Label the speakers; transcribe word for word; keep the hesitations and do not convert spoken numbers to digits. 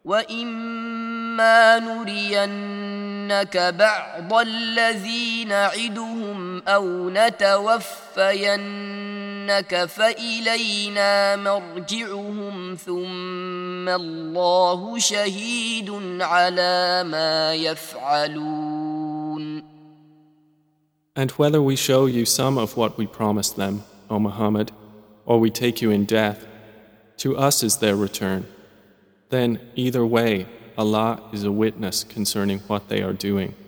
Speaker 1: وإما نرينك بعض الذي نعدهم أو نتوفينك فإلينا مرجعهم ثم الله شهيد على ما يفعلون.
Speaker 2: And whether we show you some of what we promised them, O Muhammad, or we take you in death, to us is their return. Then, either way, Allah is a witness concerning what they are doing.